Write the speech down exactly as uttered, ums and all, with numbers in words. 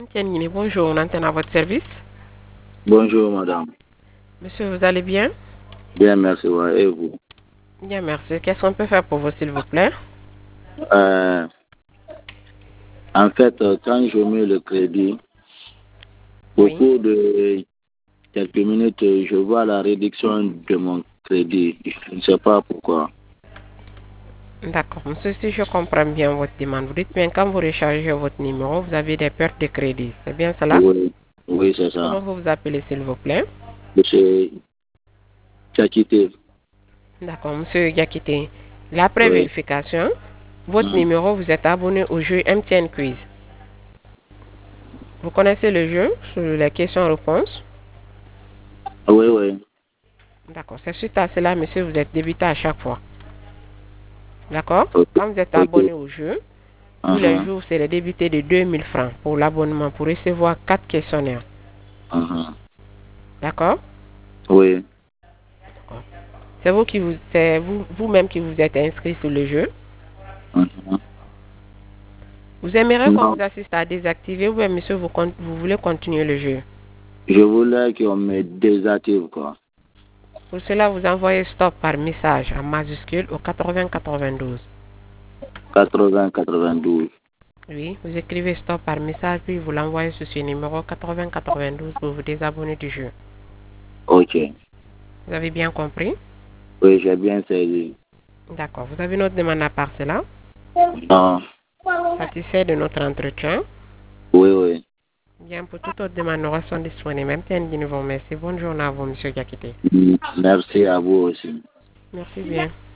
Tiens, bonjour, on entend à votre service. Bonjour, madame. Monsieur, vous allez bien? Bien, merci. Ouais, et vous? Bien, merci. Qu'est-ce qu'on peut faire pour vous, s'il vous plaît? Euh, En fait, euh, quand je mets le crédit, au Oui, cours de quelques minutes, euh, je vois la réduction de mon crédit. Je ne sais pas pourquoi. d'accord. Monsieur, si je comprends bien votre demande, vous dites bien quand vous rechargez votre numéro, vous avez des pertes de crédit. C'est bien cela? Oui, oui, c'est ça. Comment vous vous appelez, s'il vous plaît? Monsieur Tchakité. D'accord, monsieur Yakite. L'après Oui. vérification, votre Mhm. numéro, vous êtes abonné au jeu M T N Quiz. Vous connaissez le jeu sur les questions-réponses? Oui, oui. D'accord. C'est suite à cela, monsieur, vous êtes débité à chaque fois. D'accord? Ok. Quand vous êtes Ok. abonné au jeu, tous les Mhm. jours, c'est le débité de deux mille francs pour l'abonnement pour recevoir quatre questionnaires. Mhm. D'accord? Oui. C'est vous qui vous, c'est vous, vous-même qui vous êtes inscrit sur le jeu. Mhm. Vous aimeriez qu'on Non, vous assiste à désactiver ou bien, monsieur, vous, vous voulez continuer le jeu? je voulais qu'on me désactive, quoi. Pour cela, vous envoyez stop par message en majuscule au quatre-vingts quatre-vingt-douze. quatre-vingts quatre-vingt-douze. Oui, vous écrivez stop par message puis vous l'envoyez sur ce numéro quatre-vingts quatre-vingt-douze pour vous désabonner du jeu. Ok. Vous avez bien compris? Oui, j'ai bien saisi. D'accord. Vous avez une autre demande à part cela? Non. Satisfait de notre entretien? Oui, oui. Bien, pour toute autre demande, nous restons disponibles. Même temps, nous vous remercie. Bonne journée à vous, monsieur Gakité. Merci à vous aussi. Merci bien.